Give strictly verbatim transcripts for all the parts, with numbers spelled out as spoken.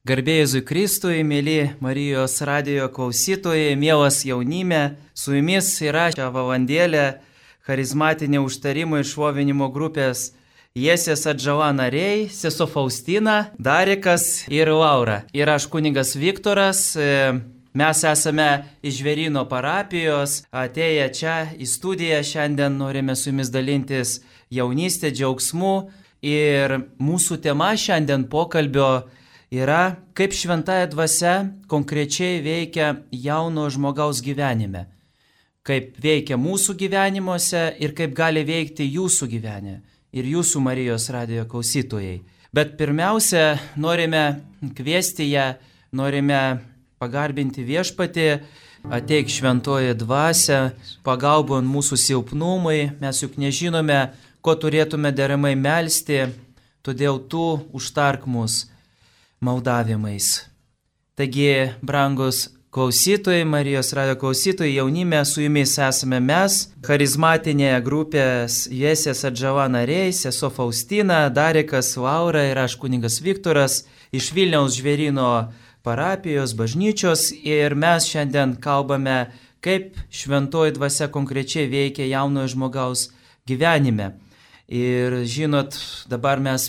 Garbė Jėzui Kristui, mėly Marijos radijo klausytojai, mielas jaunime, su jumis yra šią valandėlę charizmatinė užtarimo ir šlovinimo grupės Jesės Atžala nariai, sesuo Faustina, Darikas ir Laura. Ir aš kunigas Viktoras, mes esame iš Žvėryno parapijos, atėję čia į studiją, šiandien norime su jumis dalintis jaunystė, džiaugsmu ir mūsų tema šiandien pokalbio yra, kaip šventąja dvasia konkrečiai veikia jauno žmogaus gyvenime, kaip veikia mūsų gyvenimuose ir kaip gali veikti jūsų gyvenime ir jūsų Marijos radijo klausytojai. Bet pirmiausia, norime kviesti ją, norime pagarbinti viešpatį, ateik šventoji dvasia, pagalbon mūsų silpnumai, mes juk nežinome, ko turėtume deramai melsti, todėl tu užtark mus maldavimais. Taigi, brangus klausytojai, Marijos radijo klausytojai, jaunime, su jumis esame mes, charizmatinė grupės Jesės Atžala nariai, sesuo Faustina, Darikas, Laura ir aš kunigas Viktoras iš Vilniaus Žvėryno parapijos bažnyčios ir mes šiandien kalbame, kaip šventoji dvasia konkrečiai veikia jaunojo žmogaus gyvenime. Ir žinot, dabar mes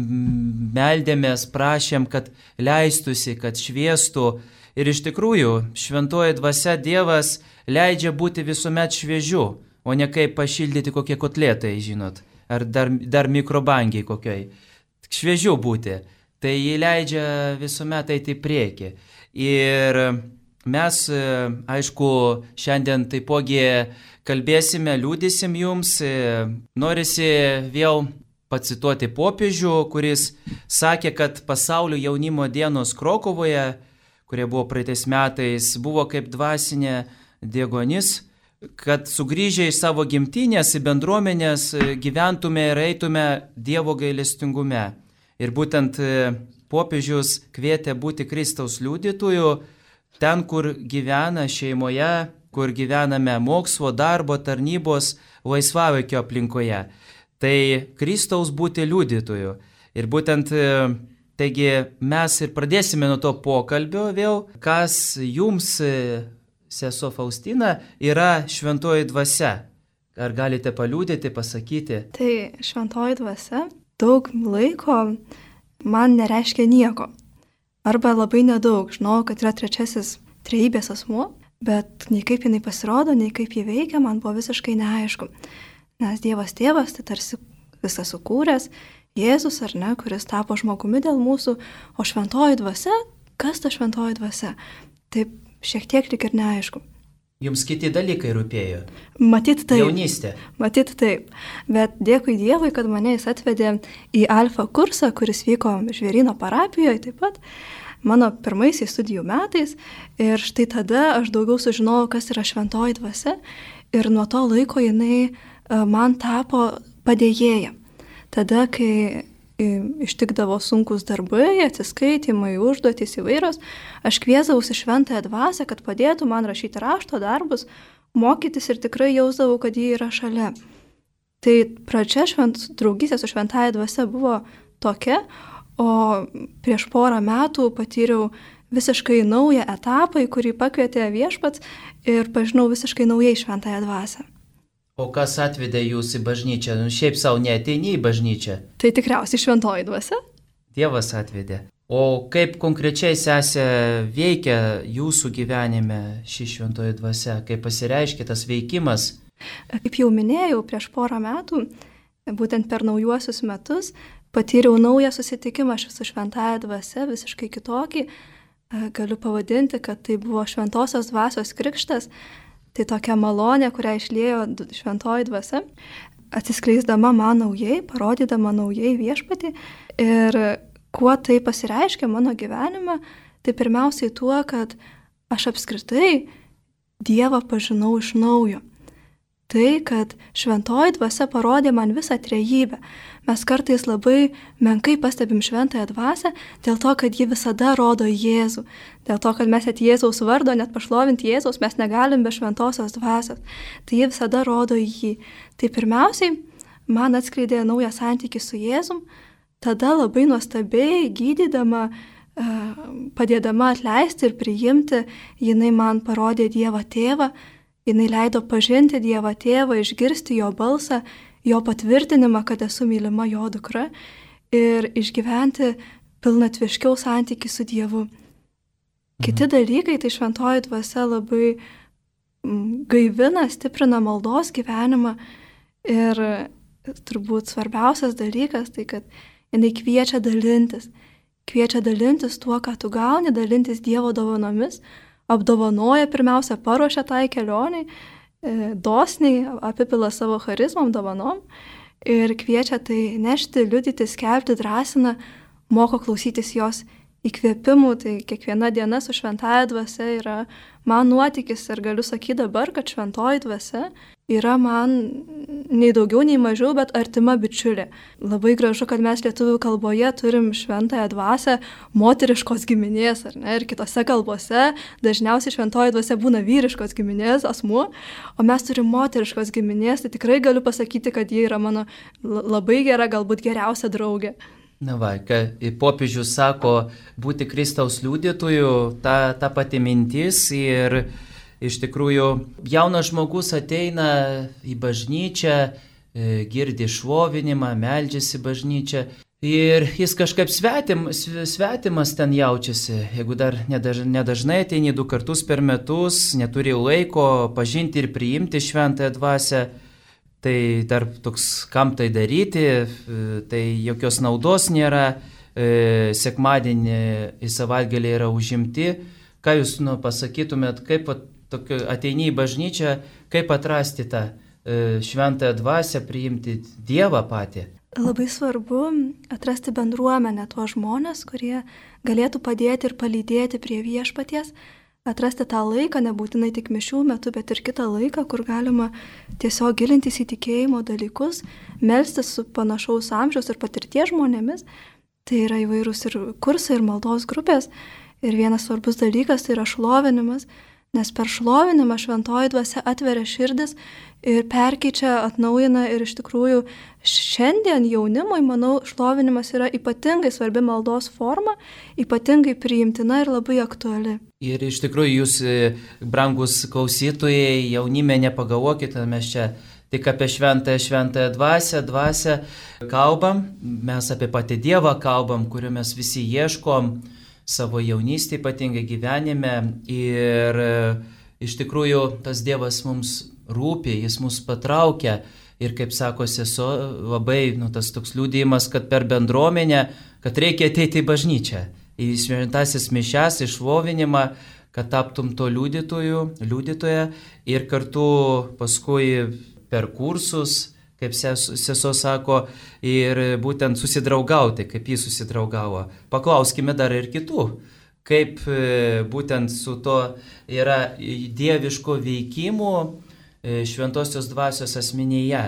meldėmės, prašėm, kad leistusi, kad šviestų. Ir iš tikrųjų, šventoji dvasia Dievas leidžia būti visuomet šviežiu, o ne kaip pašildyti kokie kotletai, žinot, ar dar, dar mikrobangiai kokiai. Šviežiu būti. Tai jį leidžia visuomet eiti į priekį. Ir mes, aišku, šiandien taipogi kalbėsime, liudysim jums, norisi vėl pacituoti popiežių, kuris sakė, kad pasaulio jaunimo dienos Krokuvoje, kurie buvo praeitais metais, buvo kaip dvasinė degonis, kad sugrįžę iš savo gimtinės į bendruomenės gyventume ir eitume Dievo gailestingume. Ir būtent popiežius kvietė būti Kristaus liudytojų ten, kur gyvena šeimoje, kur gyvename mokslo, darbo, tarnybos, laisvalaikio aplinkoje. Tai Kristaus būti liudytoju. Ir būtent, taigi, mes ir pradėsime nuo to pokalbio vėl, kas jums, sesuo Faustina, yra šventoji dvasia. Ar galite paliudyti, pasakyti? Tai šventoji dvasia daug laiko man nereiškia nieko. Arba labai nedaug. Žinau, kad yra trečiasis trejybės asmuo. Bet nei kaip jinai pasirodo, nei kaip jį veikia, man buvo visiškai neaišku. Nes Dievas tėvas, tai tarsi visą sukūręs, Jėzus ar ne, kuris tapo žmogumi dėl mūsų, o šventoji dvasia, kas ta šventoji dvasia? Taip šiek tiek tik ir neaišku. Jums kiti dalykai rūpėjo? Matyt taip. Jaunystė? Matyt taip. Bet dėkui Dievui, kad mane jis atvedė į alfa kursą, kuris vyko Žvėryno parapijoje taip pat. Mano pirmaisiais studijų metais ir štai tada aš daugiau sužinojau, kas yra šventoji dvasia ir nuo to laiko jinai man tapo padėjėja. Tada, kai ištikdavo sunkus darbai, atsiskaitimai, užduotys įvairios, aš kviesdavausi šventąją dvasią, kad padėtų man rašyti rašto darbus, mokytis ir tikrai jausdavau, kad ji yra šalia. Tai pradžia švent, draugystė su šventąja dvasia buvo tokia, o prieš porą metų patyriau visiškai naują etapą, į kurį pakvietė viešpats ir pažinau visiškai naujai šventąją dvasią. O kas atvedė jūs į bažnyčią? Nu, šiaip savo neateini į bažnyčią. Tai tikriausiai šventoji dvasia. Dievas atvedė. O kaip konkrečiai, sesė, veikia jūsų gyvenime ši šventoji dvasia? Kaip pasireiškia tas veikimas? Kaip jau minėjau, prieš porą metų, būtent per naujuosius metus, patyriau naują susitikimą su šventąja dvasia, visiškai kitokį. Galiu pavadinti, kad tai buvo šventosios dvasios krikštas. Tai tokia malonė, kurią išliejo šventoji dvasia, atsiskleisdama man naujai, parodydama naujai viešpatį. Ir kuo tai pasireiškia mano gyvenime, tai pirmiausiai tuo, kad aš apskritai Dievą pažinau iš naujo. Tai, kad šventoji dvasia parodė man visą trejybę. Mes kartais labai menkai pastebim šventąją dvasią dėl to, kad ji visada rodo Jėzų. Dėl to, kad mes net Jėzaus vardo, net pašlovinti Jėzaus, mes negalim be šventosios dvasios. Tai ji visada rodo jį. Tai pirmiausiai, man atskleidė naują santykį su Jėzum, tada labai nuostabiai gydydama padėdama atleisti ir priimti, jinai man parodė Dievą tėvą, jinai leido pažinti Dievą tėvą, išgirsti jo balsą, jo patvirtinimą, kad esu mylima jo dukra ir išgyventi pilnatviškiau santykį su Dievu. Kiti dalykai, tai šventoji dvasia labai gaivina, stiprina maldos gyvenimą ir turbūt svarbiausias dalykas, tai kad jinai kviečia dalintis. Kviečia dalintis tuo, ką tu gauni, dalintis Dievo dovanomis, apdovanoja pirmiausia, paruošia tai kelioniai, dosniai apipila savo charizmom, dovanom ir kviečia tai nešti, liudyti, skelbti, drąsina, moko klausytis jos įkvėpimų. Tai kiekviena diena su šventąja dvasia yra man nuotykis ir galiu sakyti dabar, kad šventoji dvasia yra man nei daugiau, nei mažiau, bet artima bičiulė. Labai gražu, kad mes lietuvių kalboje turim šventąją dvasią moteriškos giminės, ar ne? Ir kitose kalbose dažniausiai šventoji dvasia būna vyriškos giminės asmuo, o mes turim moteriškos giminės, tai tikrai galiu pasakyti, kad ji yra mano labai gera, galbūt geriausia draugė. Na va, kai popiežius sako būti Kristaus liudytoju, ta, ta pati mintis ir iš tikrųjų jaunas žmogus ateina į bažnyčią, girdi šlovinimą, meldžiasi bažnyčią ir jis kažkaip svetim, svetimas ten jaučiasi. Jeigu dar nedaž, nedažnai ateini du kartus per metus, neturi laiko pažinti ir priimti šventąją dvasią, tai dar toks, kam tai daryti, tai jokios naudos nėra, sekmadienį į savaitgalį yra užimti. Ką jūs nu, pasakytumėt, kaip tokio, ateini į bažnyčią, kaip atrasti tą šventąją dvasią, priimti Dievą patį? Labai svarbu atrasti bendruomenę, tuos žmonės, kurie galėtų padėti ir palydėti prie viešpaties, atrasti tą laiką, nebūtinai tik mišių metu, bet ir kitą laiką, kur galima tiesiog gilintis į tikėjimo dalykus, melstis su panašaus amžiaus ir patirties žmonėmis. Tai yra įvairūs ir kursai, ir maldos grupės. Ir vienas svarbus dalykas tai yra šlovinimas, nes per šlovinimą šventoji dvasia atveria širdis ir perkeičia, atnaujina ir iš tikrųjų šiandien jaunimui, manau, šlovinimas yra ypatingai svarbi maldos forma, ypatingai priimtina ir labai aktuali. Ir iš tikrųjų jūs, brangus klausytojai, jaunime nepagalvokite, mes čia tik apie šventąją, šventąją dvasią, dvasią kalbam, mes apie patį Dievą kalbam, kuriuo mes visi ieškom savo jaunystėje, ypatingai gyvenime. Ir iš tikrųjų tas Dievas mums rūpi, jis mus patraukia. Ir kaip sako sesuo, labai nu, tas toks liudijimas, kad per bendruomenę, kad reikia ateiti į bažnyčią, į šventasis mišias, į šlovinimą, kad taptum to liudytoju, liudytoja ir kartu paskui per kursus, kaip sesuo sako, ir būtent susidraugauti, kaip jis susidraugavo. Paklauskime dar ir kitų, kaip būtent su to yra dieviško veikimo šventosios dvasios asmenyje.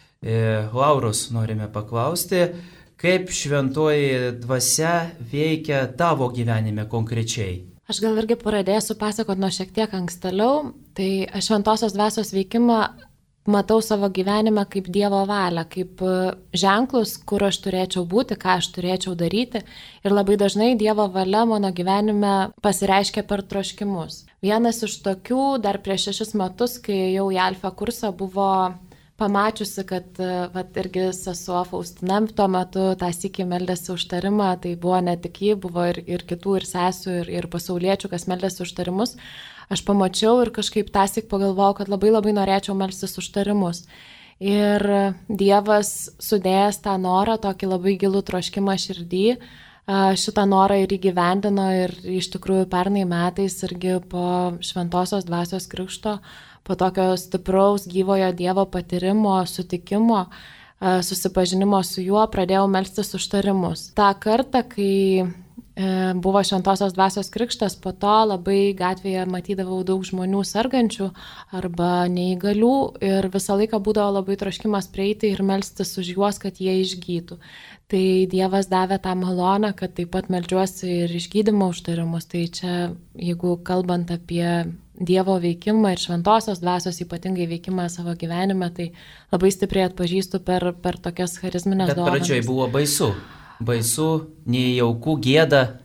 Lauros norime paklausti, kaip šventoji dvasia veikia tavo gyvenime konkrečiai? Aš gal irgi pradėsiu pasakoti nuo šiek tiek ankstėliau. Tai aš šventosios dvasios veikimą matau savo gyvenime kaip Dievo valią, kaip ženklus, kur aš turėčiau būti, ką aš turėčiau daryti. Ir labai dažnai Dievo valia mano gyvenime pasireiškia per troškimus. Vienas iš tokių dar prieš šešis metus, kai jau į Alfa kursą, buvo pamačiusi, kad vat, irgi sesuo Faustina tuo metu tą sykį meldėsi užtarimą, tai buvo ne tik ji, buvo ir, ir kitų, ir sesių, ir, ir pasauliečių, kas meldėsi užtarimus. Aš pamačiau ir kažkaip tąsyk pagalvojau, kad labai labai norėčiau melstis užtarimus. Ir Dievas sudėjęs tą norą, tokį labai gilų troškimą širdį, šitą norą ir įgyvendino ir iš tikrųjų pernai metais irgi po šventosios dvasios krikšto, po tokio stipraus gyvojo Dievo patyrimo, sutikimo, susipažinimo su juo, pradėjau melstis užtarimus. Ta kartą, kai buvo šventosios dvasios krikštas, po to labai gatvėje matydavau daug žmonių sergančių arba neįgalių ir visą laiką būdavo labai troškimas prieiti ir melstis už juos, kad jie išgytų. Tai Dievas davė tą malonę, kad taip pat meldžiuosi ir išgydymo užtarimus. Tai čia, jeigu kalbant apie Dievo veikimą ir šventosios dvasios ypatingai veikimą savo gyvenime, tai labai stipriai atpažįstu per, per tokias charizminės dovanas. Bet pradžioj buvo baisu. Baisu, nejauku, gėda.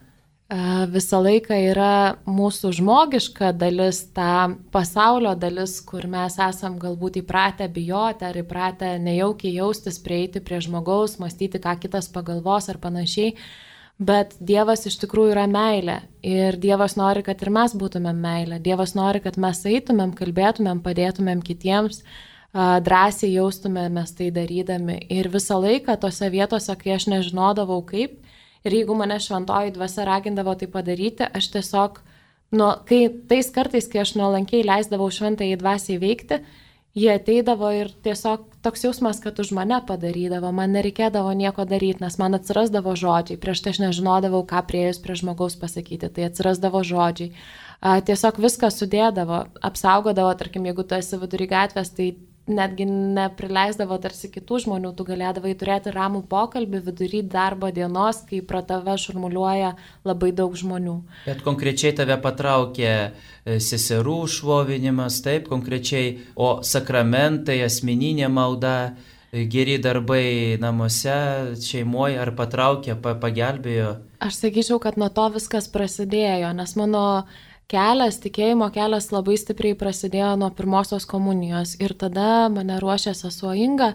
visą laiką yra mūsų žmogiška dalis, ta pasaulio dalis, kur mes esam galbūt įpratę bijoti ar įpratę nejaukiai jaustis, prieiti prie žmogaus, mąstyti, ką kitas pagalvos ar panašiai. Bet Dievas iš tikrųjų yra meilė ir Dievas nori, kad ir mes būtumėm meilė. Dievas nori, kad mes eitumėm, kalbėtumėm, padėtumėm kitiems, drąsiai jaustumėmės tai darydami. Ir visą laiką tose vietose, kai aš nežinodavau kaip, ir jeigu mane šventoji dvasia ragindavo tai padaryti, aš tiesiog, nu, kai tais kartais, kai aš nuolankiai leisdavau šventąjį dvasiai veikti, jie ateidavo ir tiesiog toks jausmas, kad už mane padarydavo, man nereikėdavo nieko daryti, nes man atsirasdavo žodžiai, prieš tai aš nežinodavau, ką priejus prie žmogaus pasakyti, tai atsirasdavo žodžiai. Tiesiog viską sudėdavo, apsaugodavo, tarkim, jeigu tu esi vidury gatvės, tai netgi neprileisdavo tarsi kitų žmonių, tu galėdavai turėti ramų pokalbį vidury darbo dienos, kai pro tave šurmuliuoja labai daug žmonių. Bet konkrečiai tave patraukė seserų šlovinimas, taip konkrečiai, o sakramentai, asmeninė malda, geri darbai namuose, šeimoje, ar patraukė, pagelbėjo? Aš sakyčiau, kad nuo to viskas prasidėjo, nes mano kelias, tikėjimo kelias labai stipriai prasidėjo nuo pirmosios komunijos ir tada mane ruošė sesuo Inga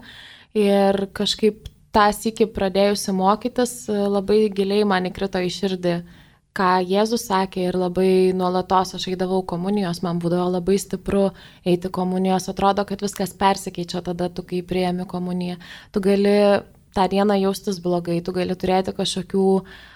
ir kažkaip tą sykį pradėjusi mokytis labai giliai man įkrito į širdį, ką Jėzus sakė ir labai nuolatos aš eidavau komunijos, man būdavo labai stipru eiti komunijos, atrodo, kad viskas persikeičia tada tu, kai priėmi komuniją. Tu gali tą dieną jaustis blogai, tu gali turėti kažkokių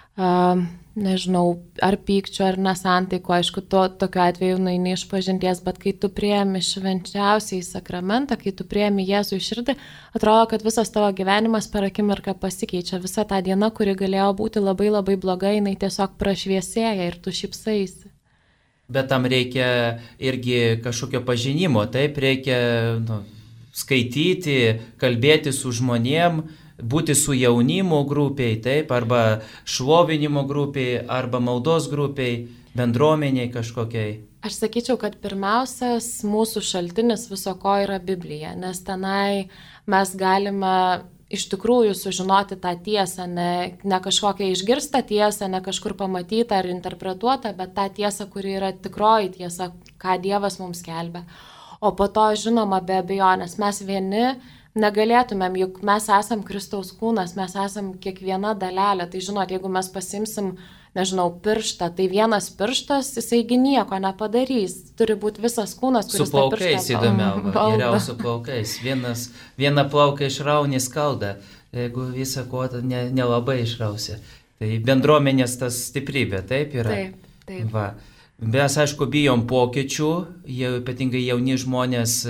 Uh, nežinau, ar pykčio, ar nesantaiko, aišku, to, tokiu atveju nueini iš pažinties, bet kai tu priemi švenčiausiai sakramentą, kai tu priemi Jėzų į širdį, atrodo, kad visas tavo gyvenimas per akimirką pasikeičia. Visa ta diena, kuri galėjo būti labai labai bloga, jinai tiesiog prašviesėja ir tu šypsaisi. Bet tam reikia irgi kažkokio pažinimo, taip, reikia nu, skaityti, kalbėti su žmonėm, būti su jaunimo grupiai, taip, arba šlovinimo grupiai, arba maldos grupiai, bendruomeniai kažkokiai. Aš sakyčiau, kad pirmiausias mūsų šaltinis viso ko yra Biblija, nes tenai mes galime iš tikrųjų sužinoti tą tiesą, ne, ne kažkokią išgirstą tiesą, ne kažkur pamatytą ar interpretuotą, bet tą tiesą, kuri yra tikroji tiesa, ką Dievas mums skelbia. O po to, žinoma, be abejonės, mes vieni negalėtumėm, juk mes esam Kristaus kūnas, mes esam kiekviena dalelė. Tai žinot, jeigu mes pasimsim, nežinau, pirštą, tai vienas pirštas, jisaigi nieko nepadarys. Turi būti visas kūnas, kuris su plaukais įdomiau, geriau su plaukais. Vienas, vieną plauką išrauni skaldą, jeigu visą kotą ne, nelabai išrausi. Tai bendruomenės tas stiprybė, taip yra? Taip, taip. Va. Mes, aišku, bijom pokyčių, jau, ypatingai jauni žmonės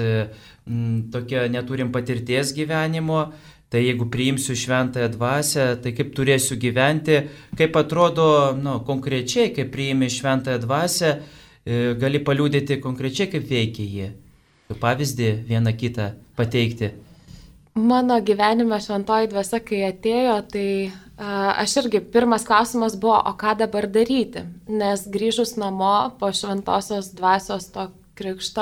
m, tokia neturim patirties gyvenimo, tai jeigu priimsiu šventąją dvasią, tai kaip turėsiu gyventi, kaip atrodo nu, konkrečiai, kaip priimi šventąją dvasią, e, gali paliūdėti konkrečiai, kaip veikia jį. Pavyzdį vieną kitą pateikti. Mano gyvenime šventoji dvasia, kai atėjo, tai a, aš irgi pirmas klausimas buvo, o ką dabar daryti? Nes grįžus namo po šventosios dvasios to krikšto,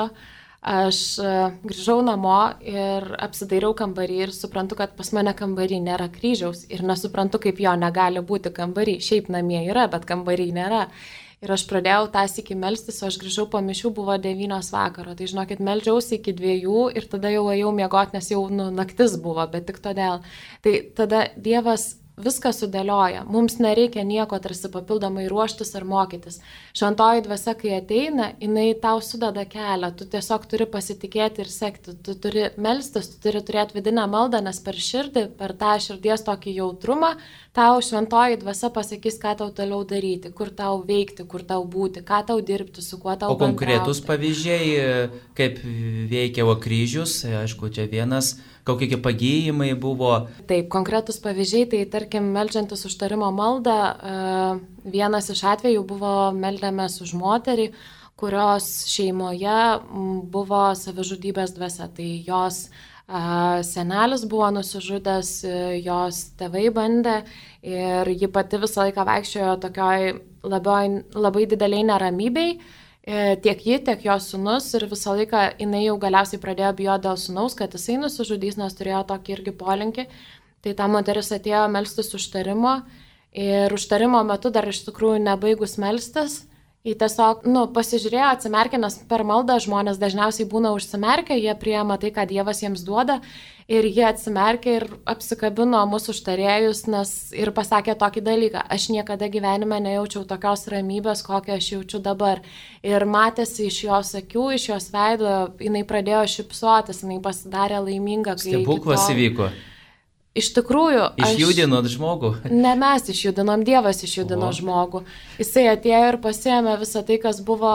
aš a, grįžau namo ir apsidairiau kambarį ir suprantu, kad pas mane kambarį nėra kryžiaus ir nesuprantu, kaip jo negali būti kambarį. Šiaip namie yra, bet kambarį nėra. Ir aš pradėjau tą sykį melstis, o aš grįžau po mišių, buvo devynios vakaro. Tai žinokit, meldžiausi iki dviejų ir tada jau ėjau miegoti, nes jau nu, naktis buvo, bet tik todėl. Tai tada Dievas viską sudėlioja. Mums nereikia nieko tarsi papildomai ruoštis ar mokytis. Šventoji dvasia, kai ateina, jinai tau sudeda kelią. Tu tiesiog turi pasitikėti ir sekti. Tu turi melstis, tu turi turėti vidinę maldą, nes per širdį, per tą širdies tokį jautrumą, tau šventoji dvasia pasakys, ką tau toliau daryti, kur tau veikti, kur tau būti, ką tau dirbti, su kuo tau bendrauti. O konkretus pavyzdžiai, kaip veikia kryžius, aišku, čia vienas, kokie pagyjimai buvo. Taip, konkretus pavyzdžiai, tai tarkim, meldžiantis užtarimo maldą, vienas iš atvejų buvo meldėmės už moterį, kurios šeimoje buvo savižudybės dvasia, tai jos senelis buvo nusižudęs, jos tėvai bandė ir ji pati visą laiką vaikščiojo tokioj labai, labai dideliai neramybei, tiek ji, tiek jos sūnus ir visą laiką jinai jau galiausiai pradėjo bijoti dėl sūnaus, kad jisai nusižudys, nes turėjo tokį irgi polinkį. Tai ta moteris atėjo melstis užtarimo Ir užtarimo metu dar iš tikrųjų nebaigus melstis, jie tiesiog, nu, pasižiūrėjo, atsimerkė, nes per maldą žmonės dažniausiai būna užsimerkę, jie priema tai, ką Dievas jiems duoda, ir jie atsimerkė ir apsikabino mūsų užtarėjus, nes ir pasakė tokį dalyką: aš niekada gyvenime nejaučiau tokios ramybės, kokią aš jaučiu dabar. Ir matėsi iš jos akių, iš jos veido, jinai pradėjo šypsotis, jinai pasidarė laiminga. Stebuklas įvyko. Iš tikrųjų, aš... Išjudinot žmogų? Ne mes išjudinom, Dievas išjudino o. žmogų. Jisai atėjo ir pasiėmė visą tai, kas buvo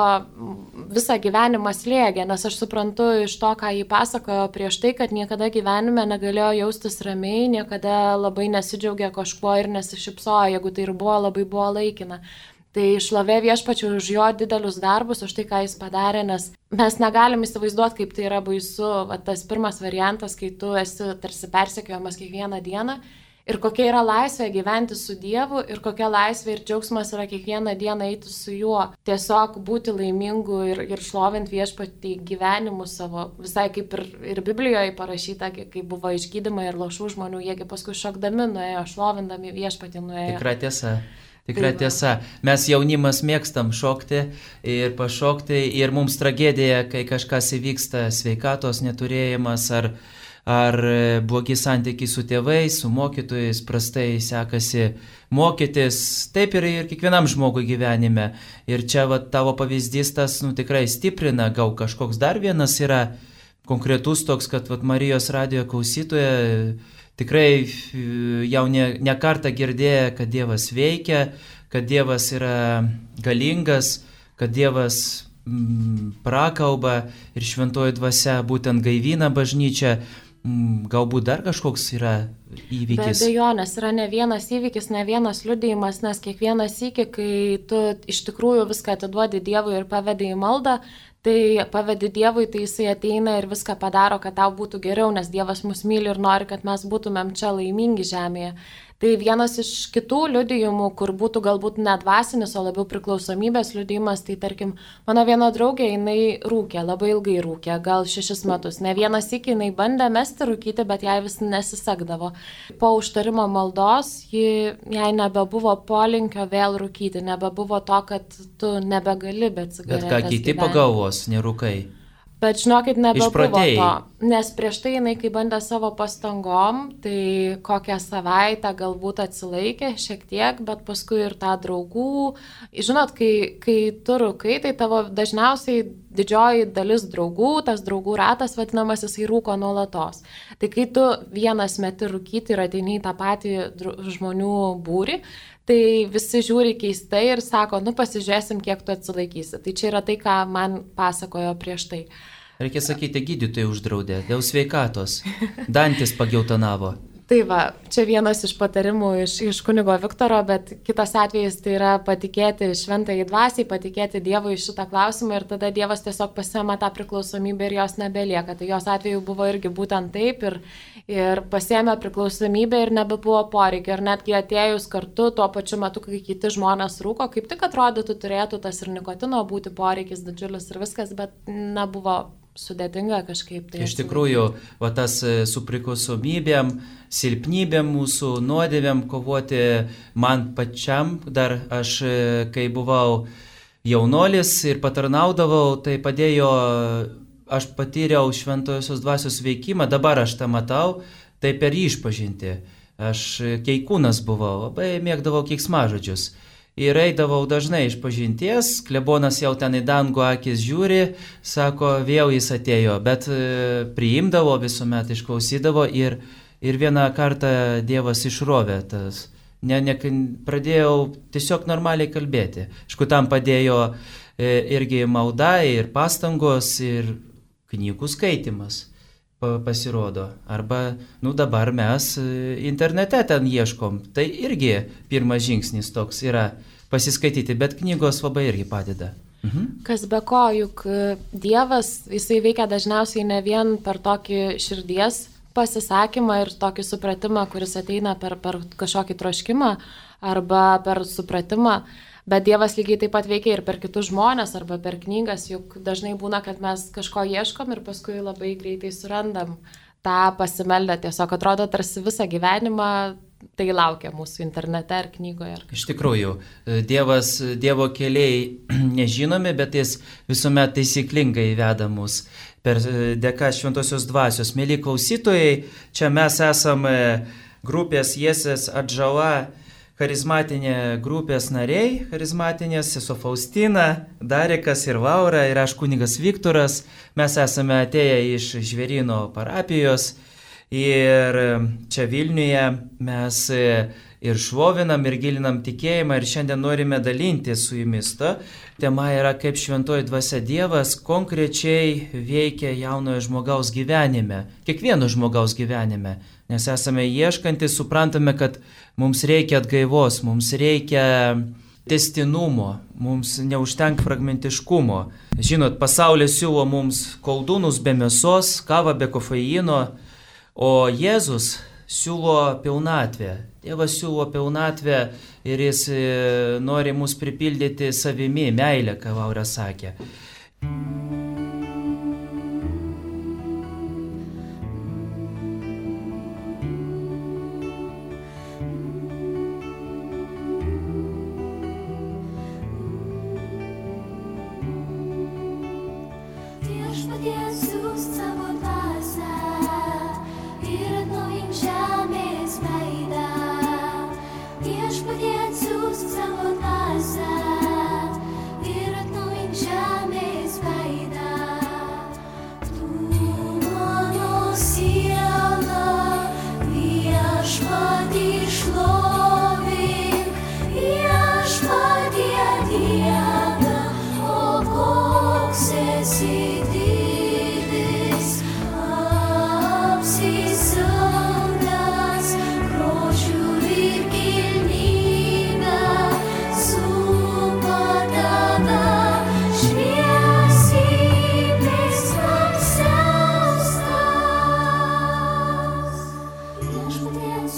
visą gyvenimą slėgė, nes aš suprantu iš to, ką jį pasakojo prieš tai, kad niekada gyvenime negalėjo jaustis ramiai, niekada labai nesidžiaugė kažkuo ir nesišypsojo, jeigu tai ir buvo, labai buvo laikina. Tai šlovė Viešpačiui už jo didelius darbus, už tai, ką jis padarė, nes mes negalim įsivaizduoti, kaip tai yra baisu. Va, tas pirmas variantas, kai tu esi tarsi persekiojamas kiekvieną dieną ir kokia yra laisvė gyventi su Dievu ir kokia laisvė ir džiaugsmas yra kiekvieną dieną eiti su juo. Tiesiog būti laimingu ir, ir šlovint Viešpatį gyvenimu savo. Visai kaip ir, ir Biblijoje parašyta, kai buvo išgydymai ir lašų žmonių, jiegi paskui šokdami nuėjo, šlovindami Viešpatį nuėjo. Tikra tiesa. Tikra tiesa, mes jaunimas mėgstam šokti ir pašokti ir mums tragedija, kai kažkas įvyksta, sveikatos neturėjimas ar, ar blogi santykiai su tėvais, su mokytojais, prastai sekasi mokytis, taip ir, ir kiekvienam žmogui gyvenime. Ir čia va, tavo pavyzdys tas nu, tikrai stiprina, gal kažkoks dar vienas yra konkretus toks, kad va, Marijos radijo klausytoja tikrai jau ne, ne kartą girdėjo, kad Dievas veikia, kad Dievas yra galingas, kad Dievas mm, prakalba ir šventoji dvasia būtent gaivina bažnyčią. Mm, galbūt dar kažkoks yra įvykis. Be abejonės, yra ne vienas įvykis, ne vienas liudijimas, nes kiekvienas įvykis, kai tu iš tikrųjų viską atiduodi Dievui ir pavedi į maldą, tai pavedi Dievui, tai jisai ateina ir viską padaro, kad tau būtų geriau, nes Dievas mus myli ir nori, kad mes būtumėm čia laimingi žemėje. Tai vienas iš kitų liudijimų, kur būtų galbūt ne dvasinis, o labiau priklausomybės liudijimas, tai tarkim, mano viena draugė, jinai rūkė, labai ilgai rūkė, gal šešis metus. Ne vienas iki jinai bandė mesti rūkyti, bet jai vis nesisekdavo. Po užtarimo maldos ji, jai nebebuvo polinkio vėl rūkyti, nebebuvo to, kad tu nebegali be cigaretės. Bet ką kiti pagalvos, nerūkai? Bet žinokit, nebebuvo to, nes prieš tai jinai, kai bandė savo pastangom, tai kokią savaitę galbūt atsilaikė šiek tiek, bet paskui ir tą draugų. Žinot, kai, kai tu rūkai, tai tavo dažniausiai didžioji dalis draugų, tas draugų ratas vadinamas, jisai rūko nuolatos. Tai kai tu vienas meti rūkyti ir ateini į tą patį žmonių būrį, tai visi žiūri keistai ir sako, nu pasižiūrėsim, kiek tu atsilaikysi. Tai čia yra tai, ką man pasakojo prieš tai. Reikia sakyti, gydytojai uždraudė dėl sveikatos. Dantis pagiltanavo. Tai va, čia vienas iš patarimų iš, iš kunigo Viktoro, bet kitas atvejis tai yra patikėti šventai dvasiai, patikėti Dievui šitą klausimą ir tada Dievas tiesiog pasiema tą priklausomybę ir jos nebelieka. Tai jos atveju buvo irgi būtent taip ir, ir pasiėmė priklausomybę ir nebebuvo poreikio. Ir netgi atėjus kartu tuo pačiu metu, kai kiti žmonės rūko, kaip tik atrodytų turėtų tas ir nikotino būti poreikis didžiulis ir viskas, bet nebuvo sudėtinga kažkaip. Tai iš tikrųjų, va tas su priklausomybėm, silpnybėm mūsų, nuodėmėm kovoti man pačiam, dar aš, kai buvau jaunolis ir patarnaudavau, tai padėjo, aš patyriau šventojosios dvasios veikimą, dabar aš tą matau, tai per išpažinti. Aš keikūnas buvau, labai mėgdavau keiksmažodžius. Ir eidavau dažnai iš pažinties, klebonas jau ten į dangų akis žiūri, sako, vėl jis atėjo, bet priimdavo visuomet, išklausydavo ir, ir vieną kartą Dievas išrovė tas. Ne, ne, pradėjau tiesiog normaliai kalbėti. Aišku, tam padėjo irgi malda ir pastangos ir knygų skaitimas pasirodo. Arba, nu dabar mes internete ten ieškom. Tai irgi pirmas žingsnis toks yra pasiskaityti, bet knygos labai irgi padeda. Mhm. Kas be ko, juk Dievas, jisai veikia dažniausiai ne vien per tokį širdies pasisakymą ir tokį supratimą, kuris ateina per, per kažkokį troškimą arba per supratimą, bet Dievas lygiai taip pat veikia ir per kitus žmonės arba per knygas, juk dažnai būna, kad mes kažko ieškom ir paskui labai greitai surandam tą pasimeldę. Tiesiog atrodo, tarsi visą gyvenimą tai laukia mūsų internete ar knygoje. Ar Iš tikrųjų, Dievas, Dievo keliai nežinomi, bet jis visuomet taisyklingai veda mus per dėka šventosios dvasios. Mėly klausytojai, čia mes esame grupės Jėzus atžala, charizmatinė grupės nariai, charizmatinės sesuo Faustina, Darikas ir Laura ir aš kunigas Viktoras. Mes esame atėję iš Žvėryno parapijos ir čia Vilniuje mes ir šlovinam, ir gilinam tikėjimą ir šiandien norime dalinti su jumis. Ta tema yra, kaip šventoji dvasia Dievas konkrečiai veikia jaunojo žmogaus gyvenime, kiekvieno žmogaus gyvenime. Nes esame ieškantys, suprantame, kad mums reikia atgaivos, mums reikia tęstinumo, mums neužtenka fragmentiškumo. Žinot, pasaulis siūlo mums koldūnus be mėsos, kavą be kofeino, o Jėzus siūlo pilnatvę. Dievas siūlo pilnatvę ir jis nori mus pripildyti savimi, meilę, ką Laura sakė.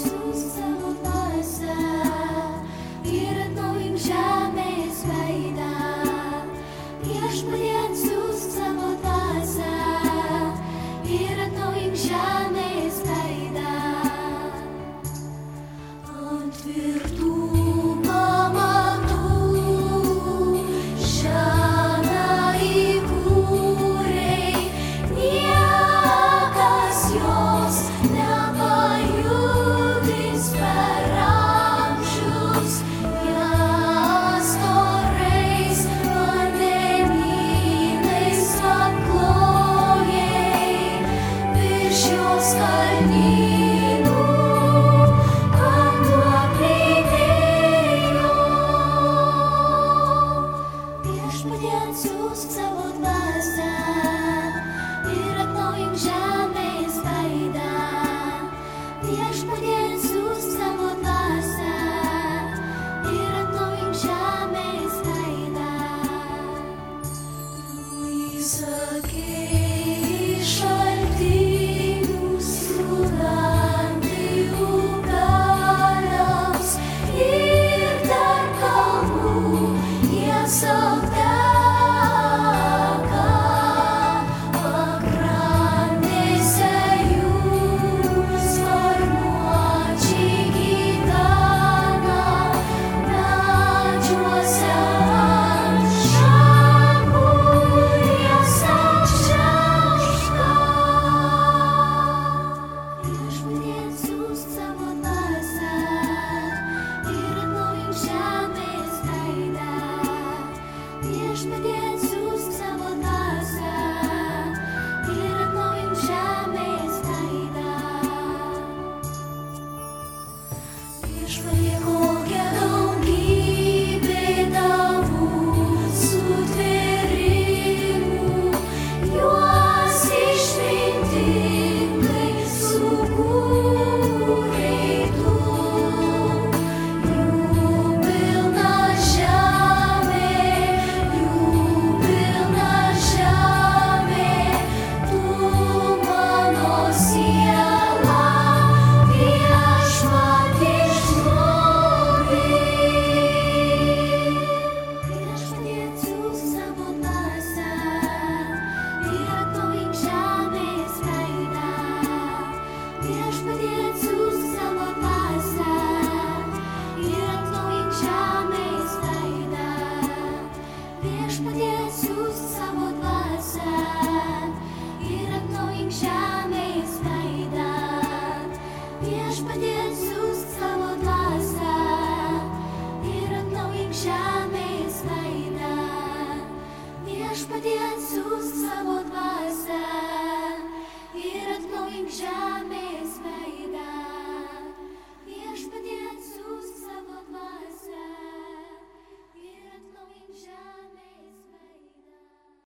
Ir atnaujink žemės veidą.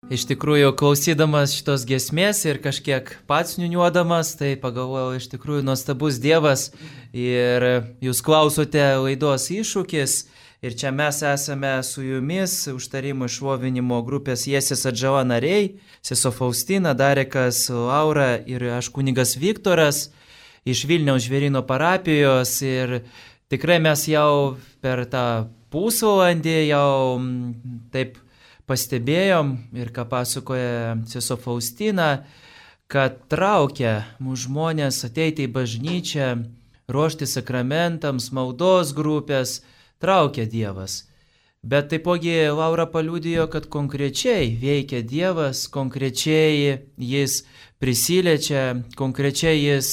Iš tikrųjų, klausydamas šitos giesmės ir kažkiek pats niuniuodamas, tai pagalvojau, iš tikrųjų nuostabus Dievas ir jūs klausote laidos Iššūkis ir čia mes esame su jumis užtarimų šlovinimo grupės Jėsis atžala nariai, sesuo Faustina, Darekas, Laura ir aš kunigas Viktoras iš Vilniaus Žvėryno parapijos ir tikrai mes jau per tą pusvalandį jau taip pastebėjom ir ką pasakoja sesuo Faustina, kad traukia mūsų žmonės ateiti į bažnyčią, ruošti sakramentams, maldos grupės, traukia Dievas. Bet taipogi Laura paliudijo, kad konkrečiai veikia Dievas, konkrečiai jis prisiliečia, konkrečiai jis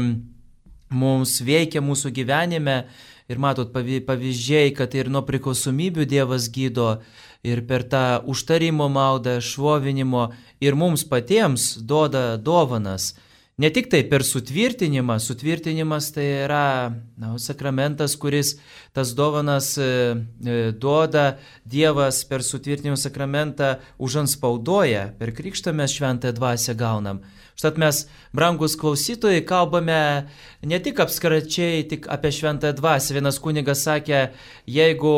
mums veikia mūsų gyvenime ir matot pavyzdžiai, kad ir nuo priklausomybių Dievas gydo, ir per tą užtarimo maldą, šlovinimo ir mums patiems duoda dovanas. Ne tik tai per sutvirtinimą, sutvirtinimas tai yra na, sakramentas, kuris tas dovanas e, e, duoda, Dievas per sutvirtinimo sakramentą užanspaudoja, per krikštą mes šventąją dvasią gaunam. Štat mes, brangus klausytojai, kalbame ne tik apskaračiai, tik apie šventąją dvasią. Vienas kunigas sakė, jeigu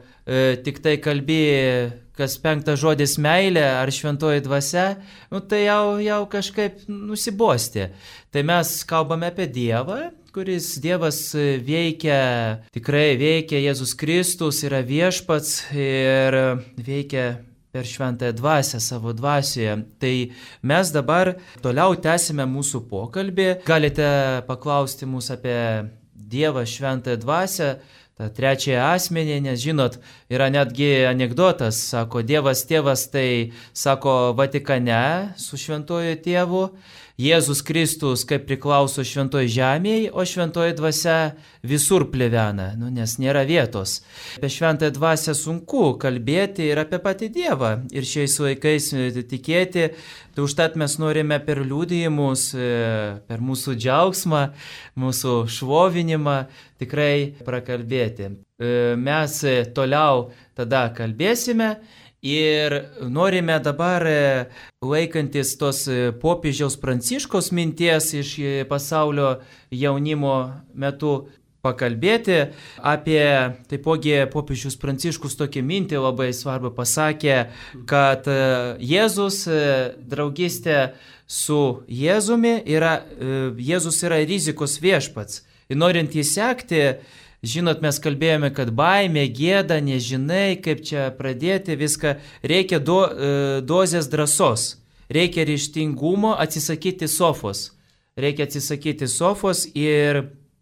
e, tik tai kalbi, kas penktas žodis meilė ar šventoji dvasia, nu, tai jau, jau kažkaip nusibosti. Tai mes kalbame apie Dievą, kuris Dievas veikia, tikrai veikia, Jėzus Kristus yra viešpats ir veikia per šventąją dvasią savo dvasioje. Tai mes dabar toliau tęsime mūsų pokalbį. Galite paklausti mūsų apie Dievą šventąją dvasią, tą trečiąją asmenį, nes žinot, yra netgi anekdotas, sako, Dievas tėvas tai, sako, Vatikane su šventoju tėvu, Jėzus Kristus kaip priklauso šventoji žemėje, o šventoji dvasia visur plevena, nu, nes nėra vietos. Apie šventąją dvasią sunku kalbėti ir apie patį Dievą ir šiais laikais tikėti, tai užtat mes norime per liudijimus, per mūsų džiaugsmą, mūsų šlovinimą tikrai prakalbėti. Mes toliau tada kalbėsime. Ir norime dabar, laikantis tos popiežiaus Pranciškaus minties iš pasaulio jaunimo metu, pakalbėti apie, taipogi popiežius Pranciškus tokį mintį labai svarbu pasakė, kad Jėzus, draugystė su Jėzumi, yra, Jėzus yra rizikos viešpats. Ir norint jį sekti, žinot, mes kalbėjome, kad baimė, gėda, nežinai, kaip čia pradėti viską, reikia do, dozės drąsos, reikia ryžtingumo atsisakyti sofos, reikia atsisakyti sofos ir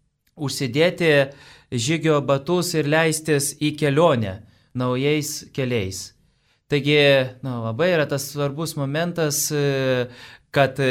užsidėti žygio batus ir leistis į kelionę naujais keliais. Taigi, na, labai yra tas svarbus momentas, kad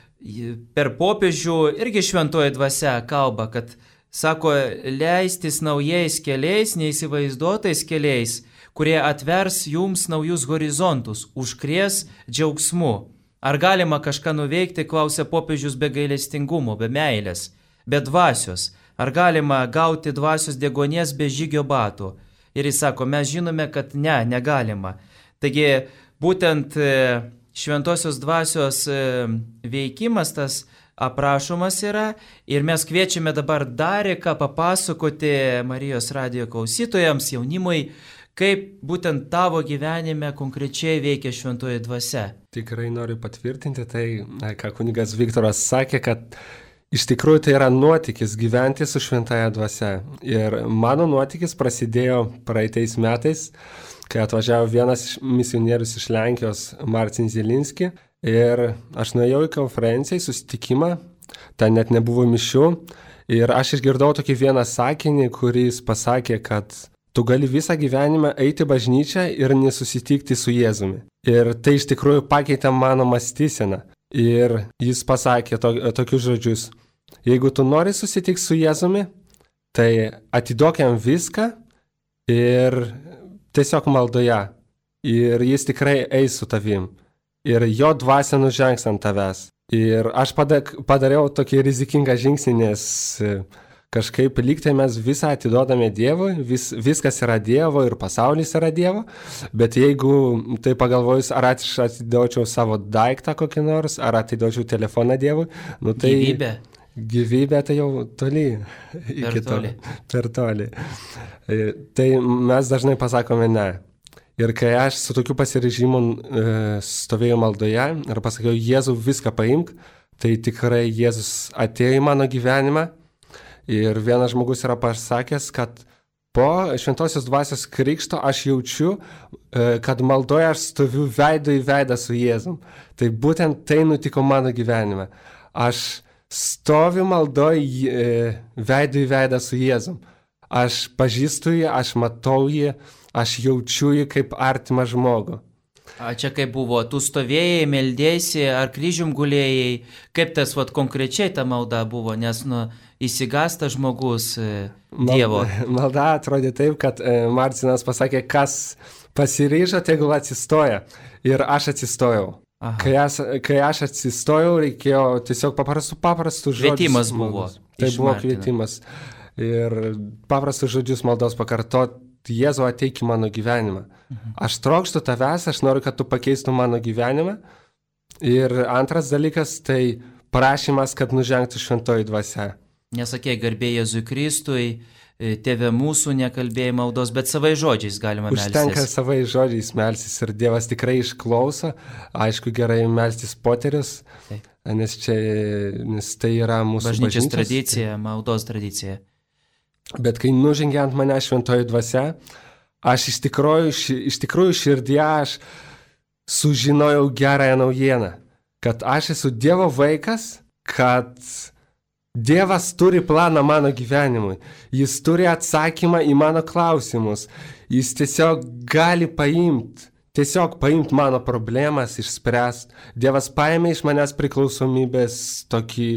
per popiežių irgi šventoji dvasia kalba, kad sako, leistis naujais keliais, neįsivaizduotais keliais, kurie atvers jums naujus horizontus, užkrės džiaugsmu. Ar galima kažką nuveikti, klausia popiežius, be gailestingumo, be meilės, be dvasios. Ar galima gauti dvasios degonės be žygio batų? Ir jis sako, mes žinome, kad ne, negalima. Taigi, būtent šventosios dvasios veikimas tas aprašomas yra ir mes kviečiame dabar Dareką papasakoti Marijos radijo klausytojams, jaunimui, kaip būtent tavo gyvenime konkrečiai veikia šventoji dvasia. Tikrai noriu patvirtinti tai, ką kunigas Viktoras sakė, kad iš tikrųjų tai yra nuotykis gyventi su šventaja dvasia. Ir mano nuotykis prasidėjo praeitais metais, kai atvažiavo vienas misionierius iš Lenkijos, Marcin Zielinski. Ir aš nuėjau į konferenciją, į susitikimą, ten net nebuvo mišių. Ir aš išgirdau tokį vieną sakinį, kuris pasakė, kad tu gali visą gyvenimą eiti bažnyčią ir nesusitikti su Jėzumi. Ir tai iš tikrųjų pakeitė mano mąstyseną. Ir jis pasakė to, tokius žodžius. Jeigu tu nori susitikti su Jėzumi, tai atiduok jam viską ir tiesiog maldoje. Ir jis tikrai eis su tavim. Ir jo dvasia nužengs ant tavęs. Ir aš padariau tokį rizikingą žingsnį, nes kažkaip lygtai mes visą atidodame Dievui, vis, viskas yra Dievo ir pasaulis yra Dievo, bet jeigu tai pagalvojus, ar aš atiduočiau savo daiktą kokį nors, ar atiduočiau telefoną Dievui, nu tai... Gyvybė. Gyvybė tai jau toli. Per toli. Per toli. Tai mes dažnai pasakome ne. Ir kai aš su tokiu pasiryžimu e, stovėjau maldoje ir pasakiau, Jėzau, viską paimk, tai tikrai Jėzus atėjo į mano gyvenimą. Ir vienas žmogus yra pasakęs, kad po šventosios dvasios krikšto aš jaučiu, e, kad maldoje aš stoviu veidu į veidą su Jėzum. Tai būtent tai nutiko mano gyvenime. Aš stoviu maldoje e, veidu į veidą su Jėzum. Aš pažįstu jį, aš matau jį, aš jaučiu jį kaip artimą žmogų. A čia kaip buvo, tu stovėjai, meldėsi, ar kryžium gulėjai, kaip tas vat, konkrečiai ta malda buvo, nes nu, įsigasta žmogus e, Dievo. Malda, malda atrodė taip, kad e, Marcinas pasakė, kas pasiryžo, tegul atsistoja. Ir aš atsistojau. Kai aš, kai aš atsistojau, reikėjo tiesiog paprastų, paprastų žodžius. Kvietimas buvo. Tai buvo kvietimas. Ir paprastus žodžius maldos pakartot, Jėzau, ateik į mano gyvenimą. Mhm. Aš trokštu tavęs, aš noriu, kad tu pakeistum mano gyvenimą. Ir antras dalykas, tai prašymas, kad nužengtų šventoji dvasia. Nesakė garbė Jėzui Kristui, tėve mūsų nekalbėjai maldos, bet savai žodžiais galima melstis. Užtenka savai žodžiais melstis ir Dievas tikrai išklauso. Aišku, gerai melstis poterius, nes, čia, nes tai yra mūsų bažnyčios bažnyčios tradicija, maldos tradicija. Bet kai nužengė ant mane šventoji dvasia, aš iš tikrųjų, iš tikrųjų širdie aš sužinojau gerąją naujieną, kad aš esu Dievo vaikas, kad Dievas turi planą mano gyvenimui, jis turi atsakymą į mano klausimus, jis tiesiog gali paimti, tiesiog paimti mano problemas, išspręsti. Dievas paėmė iš manęs priklausomybės tokį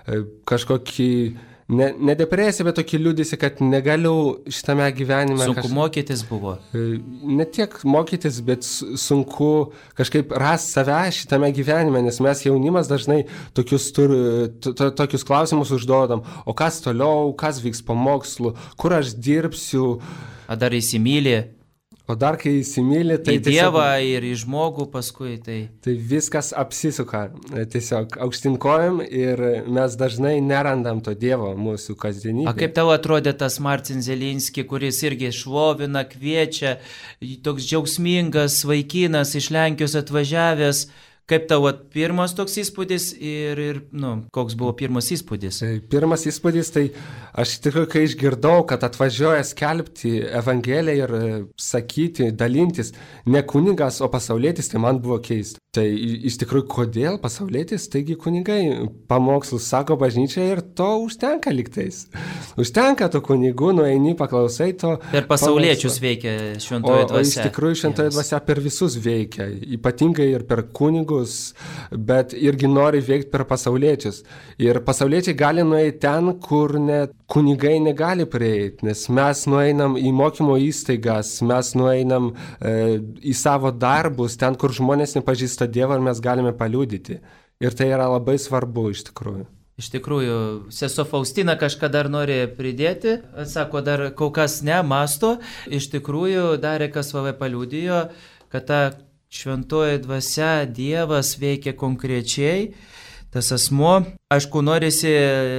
kažkokį Ne, ne depresija, bet tokį liūdėsi, kad negaliu šitame gyvenime... Sunku kaž... mokytis buvo. Ne tiek mokytis, bet sunku kažkaip rasti save šitame gyvenime, nes mes jaunimas dažnai tokius, tur, to, to, tokius klausimus užduodam. O kas toliau, kas vyks po mokslu, kur aš dirbsiu... A dar įsimylė. O dar kai įsimylė, tai... Į Dievą tiesiog, ir į žmogų paskui, tai... Tai viskas apsisuka, tiesiog aukštinkojam ir mes dažnai nerandam to Dievo mūsų kasdienybėje. A kaip tau atrodė tas Marcin Zelinski, kuris irgi šlovina, kviečia, toks džiaugsmingas vaikinas iš Lenkijos atvažiavęs, kaip tau at, pirmas toks įspūdis ir, ir nu, koks buvo pirmas įspūdis? Pirmas įspūdis, tai aš tikrai, kai išgirdau, kad atvažiuoja skelbti Evangeliją ir sakyti, dalintis, ne kunigas, o pasaulietis, tai man buvo keista. Tai iš tikrųjų, kodėl pasaulietis, taigi kunigai pamokslus sako bažnyčia ir to užtenka liktais. Užtenka to kunigų, nueini, paklausai to. Per pasauliečius pamokslo. Veikia šventoji dvasia. O, o iš tikrųjų šventoji dvasia per visus veikia, ypatingai ir per kunigus, bet irgi nori veikti per pasauliečius. Ir pasauliečiai gali nueiti ten, kur net kunigai negali prieiti, nes mes nueinam į mokymo įstaigas, mes nueinam e, į savo darbus, ten, kur žmonės nepažįsta Dievą ir mes galime paliudyti. Ir tai yra labai svarbu iš tikrųjų. Iš tikrųjų, sesuo Faustina kažką dar nori pridėti, sako, dar kol kas nemasto, iš tikrųjų dar kas vavai paliudijo, kad ta šventoji dvasia Dievas veikia konkrečiai, tas asmuo, aišku, norisi,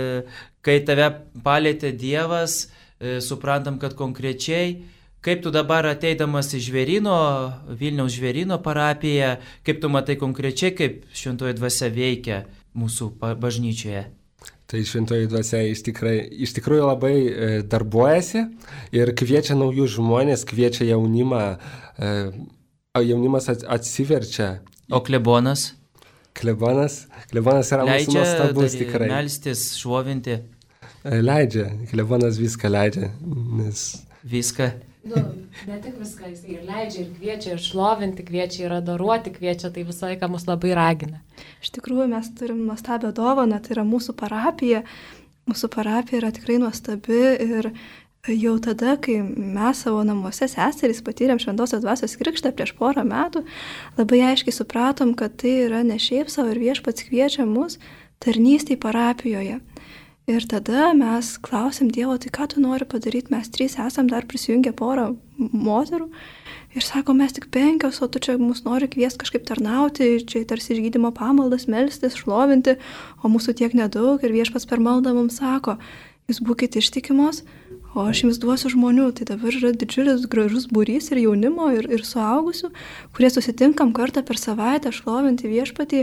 kai tave palėtė Dievas, suprantam, kad konkrečiai, kaip tu dabar ateidamas į Žvėryno, Vilniaus Žvėryno parapiją, kaip tu matai konkrečiai, kaip šventoji dvasia veikia mūsų bažnyčioje? Tai šventoji dvasia iš, tikrai, iš tikrųjų labai e, darbuojasi ir kviečia naujus žmonės, kviečia jaunimą, e, jaunimas atsiverčia. O klebonas? Klebonas, klebonas yra mūsų nuostabus tikrai. Leidžia melstis, šlovinti? Leidžia, klebonas viską leidžia. Nes... Viską? Nu, ne tik viską, jis ir leidžia, ir kviečia, ir šlovinti, kviečia, ir adoruoti, kviečia, tai visą laiką mus labai ragina. Iš tikrųjų, mes turim nuostabią dovaną, tai yra mūsų parapija. Mūsų parapija yra tikrai nuostabi ir jau tada, kai mes savo namuose seserys patyrėm šventosios dvasios krikštą prieš porą metų, labai aiškiai supratom, kad tai yra ne šiaip savo ir Viešpats kviečia mus tarnystei parapijoje. Ir tada mes klausim Dievo, tai ką tu nori padaryti, mes trys esam dar prisijungę porą moterų. Ir sako, mes tik penkios, o tu čia mus nori kviesti kažkaip tarnauti, čia tarsi išgydymo pamaldas, melstis, šlovinti, o mūsų tiek nedaug. Ir Viešpats per maldą mums sako, jūs būkite ištikimos, o aš jums duosiu žmonių. Tai dabar yra didžiulis gražus būrys ir jaunimo, ir, ir suaugusių, kurie susitinkam kartą per savaitę šlovinti Viešpatį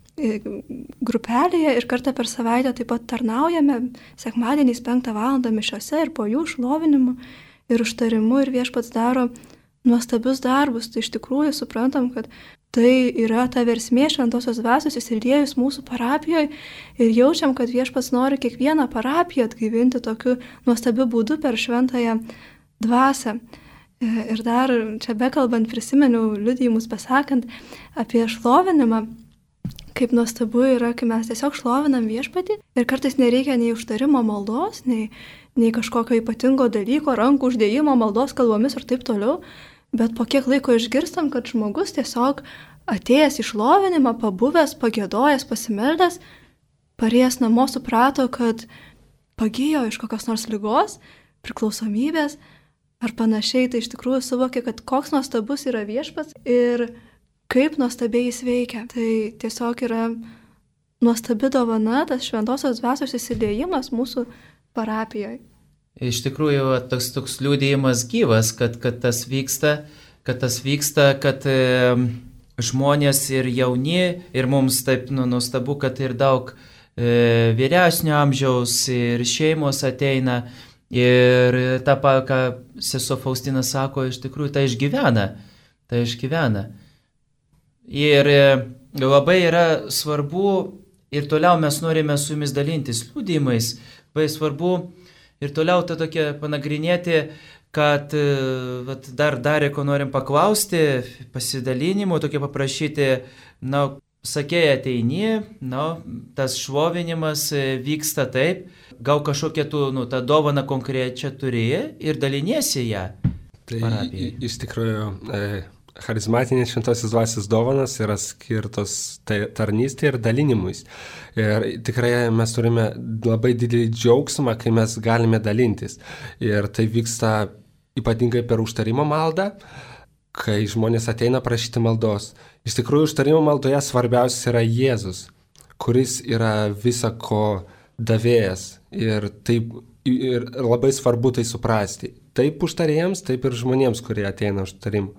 grupelėje ir kartą per savaitę taip pat tarnaujame sekmadieniais penktą valandą mišiose ir po jų šlovinimu ir užtarimu, ir Viešpats daro nuostabius darbus. Tai iš tikrųjų suprantam, kad tai yra ta versmė šventosios dvasios įsiliejus mūsų parapijoje ir jaučiam, kad Viešpats nori kiekvieną parapiją atgaivinti tokiu nuostabiu būdu per šventąją dvasią. Ir dar čia bekalbant prisimeniau liudijimus pasakant apie šlovinimą, kaip nuostabu yra, kai mes tiesiog šlovinam Viešpatį ir kartais nereikia nei užtarimo maldos, nei, nei kažkokio ypatingo dalyko, rankų uždėjimo, maldos kalbomis ir taip toliau, bet po kiek laiko išgirstam, kad žmogus tiesiog atėjęs į šlovinimą, pabuvęs, pagėdojęs, pasimeldęs, parėjęs namo suprato, kad pagijo iš kokios nors ligos, priklausomybės ar panašiai, tai iš tikrųjų suvokė, kad koks nuostabus yra Viešpats ir kaip nuostabiai jis veikia. Tai tiesiog yra nuostabi dovana, tas šventosios dvasios įsiliejimas mūsų parapijoje. Iš tikrųjų, toks, toks liūdėjimas gyvas, kad, kad tas vyksta, kad tas vyksta, kad e, žmonės ir jauni, ir mums taip nu, nuostabu, kad ir daug e, vyresnio amžiaus ir šeimos ateina. Ir tą, ką sesuo Faustina sako, iš tikrųjų tai išgyvena. Tai išgyvena. Ir labai yra svarbu, ir toliau mes norime su jumis dalintis liudijimais, labai svarbu ir toliau tą tokia panagrinėti, kad vat, dar dar ko norim paklausti, pasidalinimo, tokia paprašyti, na, sakei ateini, na, tas šlovinimas vyksta taip, gal kažkokią tu, nu, tą dovaną konkrečią turi ir daliniesi ją. Tai parapijai. Iš tikrųjų, e... charizmatinės šventosios dvasios dovanos yra skirtos tarnystė ir dalinimuis. Ir tikrai mes turime labai didelį džiaugsmą, kai mes galime dalintis. Ir tai vyksta ypatingai per užtarimo maldą, kai žmonės ateina prašyti maldos. Iš tikrųjų, užtarimo maldoje svarbiausias yra Jėzus, kuris yra visa ko davėjas. Ir, taip, ir labai svarbu tai suprasti. Taip užtarėjams, taip ir žmonėms, kurie ateina užtarimu.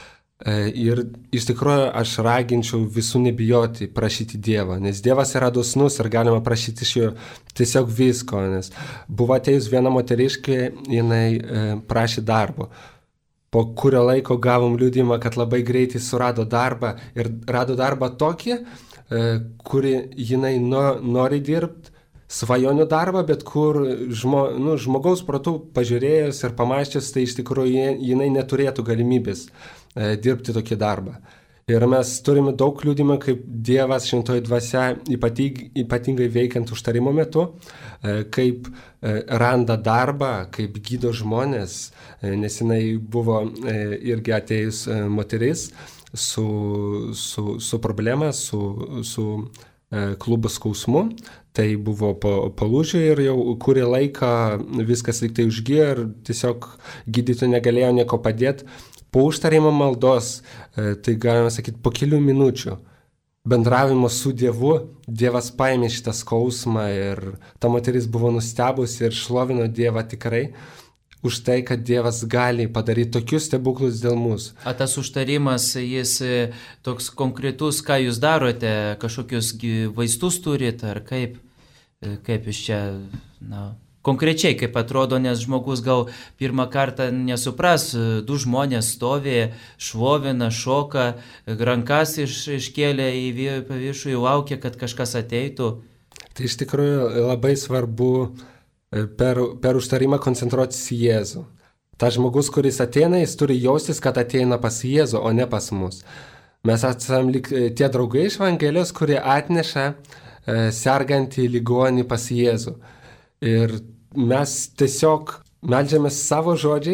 Ir iš tikrųjų aš raginčiau visų nebijoti prašyti Dievą, nes Dievas yra dosnus ir galima prašyti iš jo tiesiog visko, nes buvo atėjus viena moteriškė, jinai e, prašė darbo. Po kurio laiko gavom liudijimą, kad labai greitai surado darbą ir rado darbą tokį, e, kurį jinai no, nori dirbti, svajonių darbą, bet kur žmo, nu, žmogaus protų pažiūrėjus ir pamaščius, tai iš tikrųjų jinai neturėtų galimybės dirbti tokį darbą. Ir mes turime daug liudimų, kaip Dievas šventoji dvasia ypating, ypatingai veikiant užtarimo metu, kaip randa darbą, kaip gydo žmonės, nes jinai buvo irgi atėjus moteris su, su, su problema, su, su klubo skausmu. Tai buvo po, po lūžio ir jau kurį laiką viskas lyg tai užgijo ir tiesiog gydytojai negalėjo nieko padėti. Po užtarimo maldos, tai galima sakyti, po kelių minučių bendravimo su Dievu, Dievas paėmė šitą skausmą ir ta moteris buvo nustebusi ir šlovino Dievą tikrai už tai, kad Dievas gali padaryti tokius stebuklus dėl mūsų. A tas užtarimas, jis toks konkretus, ką jūs darote, kažkokius vaistus turit, ar kaip, kaip jūs čia, na... Konkrečiai, kaip atrodo, nes žmogus gal pirmą kartą nesupras, du žmonės stovi, šlovina, šoka, rankas iš, iškėlė į viršų, jau laukia, kad kažkas ateitų. Tai iš tikrųjų labai svarbu per, per užtarimą koncentruotis į Jėzų. Ta žmogus, kuris ateina, jis turi jaustis, kad ateina pas Jėzų, o ne pas mus. Mes esame lyg tie draugai iš Evangelijos, kurie atneša e, sergantį ligonį pas Jėzų. Ir mes tiesiog meldžiamės savo žodžiais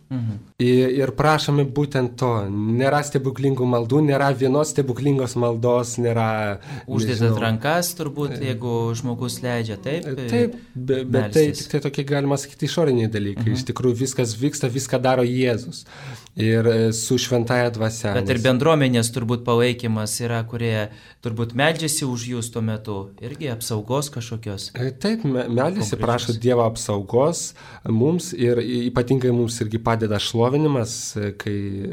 Mhm. Ir, ir prašome būtent to. Nėra stebuklingų maldų, nėra vienos stebuklingos maldos, nėra... Uždėdant rankas turbūt, jeigu žmogus leidžia, taip? Taip, be, bet tai tik tai tokie, galima sakyti, išoriniai dalykai. Mhm. Iš tikrųjų viskas vyksta, viską daro Jėzus. Ir su šventaja dvasia. Bet ir bendruomenės turbūt palaikymas yra, kurie turbūt meldžiasi už jūs tuo metu. Irgi apsaugos kažkokios. Taip, meldžiasi, prašo Dievo apsaugos mums ir ypatingai mums irgi padeda padeda šlovinimas, kai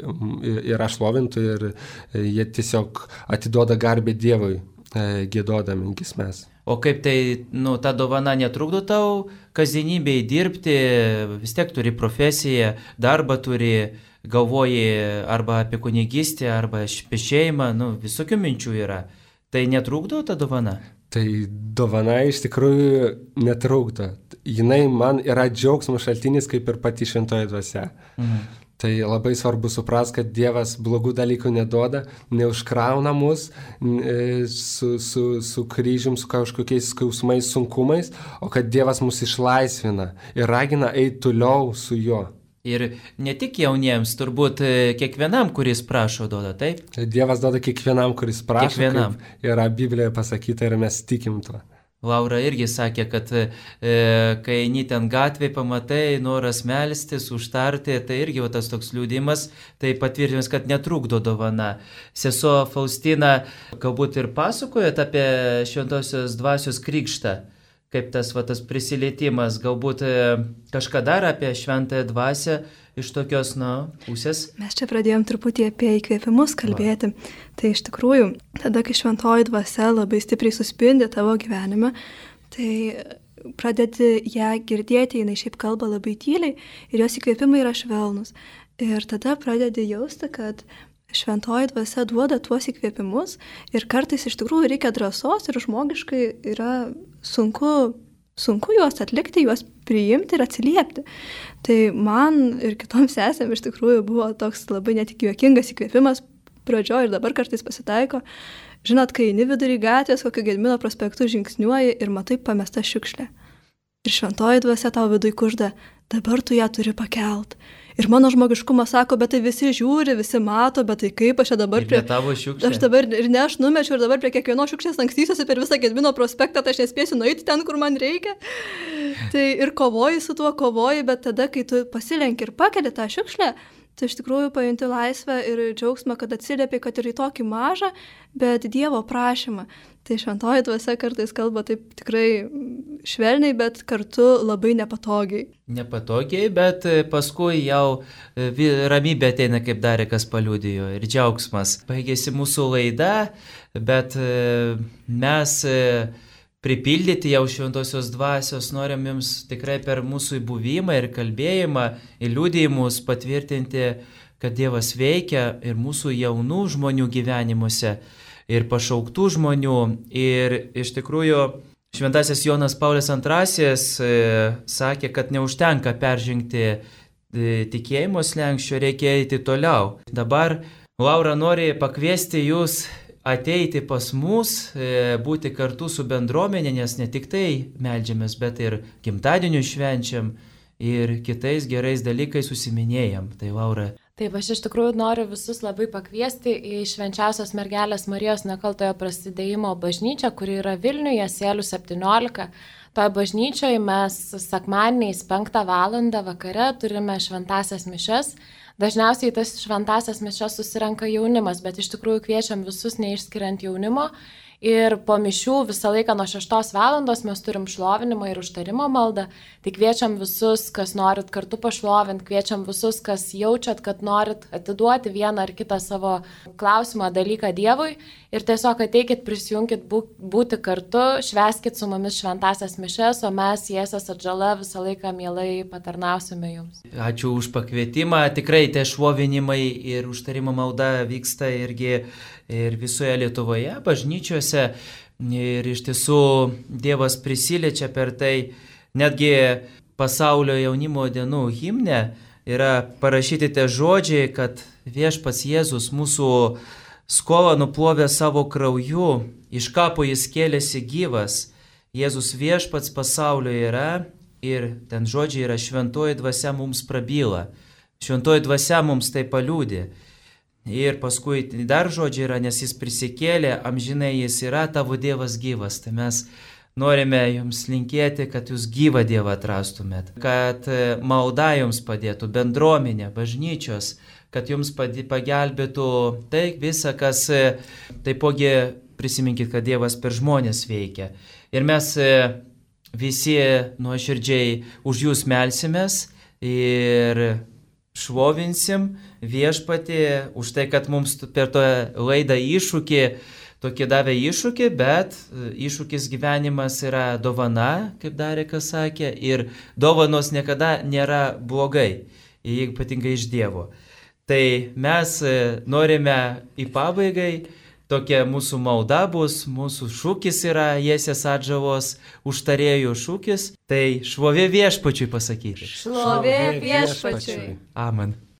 yra šlovintų ir jie tiesiog atiduoda garbę Dievui, giedodami giesmes. O kaip tai, nu, ta dovana netrukdo tau kasdienybėje dirbti, vis tiek turi profesiją, darbą turi, galvoji arba apie kunigystę, arba apie šeimą, nu, visokių minčių yra. Tai netrukdo ta dovana? Tai dovana iš tikrųjų netrukdo. Jinai man yra džiaugsmo šaltinis kaip ir pati šventoji dvasia. Mhm. Tai labai svarbu supras, kad Dievas blogų dalykų neduoda, neužkrauna mus su, su, su kryžium, su kažkokiais skausmais, sunkumais, o kad Dievas mus išlaisvina ir ragina eiti toliau su juo. Ir ne tik jauniems, turbūt kiekvienam, kuris prašo, duoda, taip? Dievas duoda kiekvienam, kuris prašo, kiekvienam. Kaip yra Biblijoje pasakyta ir mes tikim tuo. Laura irgi sakė, kad e, kai eini ten gatvėje, pamatai, noras melstis, užtarti, tai irgi va, tas toks liūdimas, tai patvirtinimas, kad netrukdo dovana. Sesuo Faustina, galbūt ir pasakojat apie šventosios dvasios krikštą. Kaip tas, va, tas prisilietimas, galbūt kažką dar apie šventąją dvasią iš tokios, na, pusės? Mes čia pradėjom truputį apie įkvėpimus kalbėti. Va. Tai iš tikrųjų, tada, kai šventoji dvasia labai stipriai suspindi tavo gyvenime, tai pradedi ją girdėti, jinai šiaip kalba labai tyliai ir jos įkvėpimai yra švelnus. Ir tada pradedi jausti, kad šventoji dvasia duoda tuos įkvėpimus ir kartais iš tikrųjų reikia drąsos ir žmogiškai yra sunku, sunku juos atlikti, juos priimti ir atsiliepti. Tai man ir kitoms sesėm iš tikrųjų buvo toks labai netik juokingas įkvėpimas pradžioje ir dabar kartais pasitaiko. Žinot, kai eini vidury gatvės, kokio Gedimino prospektu žingsniuoji ir matai pamestą šiukšlę. Ir šventoji dvasia tau viduj kužda, dabar tu ją turi pakelt. Ir mano žmogiškumas sako, bet tai visi žiūri, visi mato, bet tai kaip aš čia dabar prie... tavo šiukšlė. Aš dabar ir ne aš numečiu ir dabar prie kiekvieno šiukšlės ankstysiuosi per visą Gedimino prospektą, tai aš nespėsiu nueiti ten, kur man reikia. Tai ir kovoji su tuo, kovoji, bet tada, kai tu pasilenki ir pakeli tą šiukšlę, tai iš tikrųjų pajunti laisvę ir džiaugsmą, kad atsiliepi, kad ir į tokį mažą, bet Dievo prašymą. Tai šventoji dvasia kartais kalba taip tikrai švelniai, bet kartu labai nepatogiai. Nepatogiai, bet paskui jau ramybė ateina, kaip darė, kas paliudijo, ir džiaugsmas. Baigėsi mūsų laida, bet mes pripildyti jau šventosios dvasios norim jums tikrai per mūsų buvimą ir kalbėjimą, ir liudijimus patvirtinti, kad Dievas veikia ir mūsų jaunų žmonių gyvenimuose, ir pašauktų žmonių. Ir iš tikrųjų šventasis Jonas Paulius antrasis e, sakė, kad neužtenka peržengti e, tikėjimo slenksčio, reikia eiti toliau. Dabar Laura nori pakviesti jūs ateiti pas mus, e, būti kartu su bendruomenė, nes ne tik tai meldžiamės, bet ir gimtadienių švenčiam ir kitais gerais dalykais susiminėjam. Tai Laura. Taip, aš iš tikrųjų noriu visus labai pakviesti į Švenčiausios mergelės Marijos nekaltojo prasidėjimo bažnyčią, kuri yra Vilniuje, Sėlių septyniolika. Toje bažnyčioje mes sekmadieniais penktą valandą vakare turime šventasias mišias. Dažniausiai tas šventasias mišias susirenka jaunimas, bet iš tikrųjų kviečiam visus neišskiriant jaunimo. Ir po mišių visą laiką nuo šeštos valandos mes turim šlovinimą ir užtarimo maldą. Tai kviečiam visus, kas norit kartu pašlovinti, kviečiam visus, kas jaučiat, kad norit atiduoti vieną ar kitą savo klausimą, dalyką Dievui. Ir tiesiog ateikit, prisijungkit būti kartu, švęskit su mumis šventasias mišias, o mes Jėzus atžala visą laiką mielai patarnausime jums. Ačiū už pakvietimą. Tikrai tie šlovinimai ir užtarimo malda vyksta irgi ir visoje Lietuvoje, bažnyčiose. Ir iš tiesų Dievas prisiliečia per tai. Netgi pasaulio jaunimo dienų himne yra parašyti tie žodžiai, kad viešpats Jėzus mūsų skolą nuplovė savo krauju, iš kapo jis kėlėsi gyvas. Jėzus viešpats pasaulio yra ir ten žodžiai yra šventoji dvasia mums prabyla. Šventoji dvasia mums tai paliūdė. Ir paskui dar žodžiai yra, nes jis prisikėlė, amžinai jis yra, tavo Dievas gyvas. Tai mes norime jums linkėti, kad jūs gyvą Dievą atrastumėt, kad malda jums padėtų, bendruomenė, bažnyčios, kad jums pagelbėtų tai visa, kas taipogi prisiminkit, kad Dievas per žmonės veikia. Ir mes visi nuoširdžiai už jūs melsimės ir šlovinsim viešpatį už tai, kad mums per tą laidą iššūkį, tokį davė iššūkį, bet iššūkis gyvenimas yra dovana, kaip Darekas sakė, ir dovanos niekada nėra blogai, jeigu patinka iš Dievo. Tai mes norime į pabaigai, tokia mūsų malda bus, mūsų šūkis yra Jesės atžalos užtarėjų šūkis, tai šlovė viešpačiui pasakyti. Šlovė viešpačiui. Amen.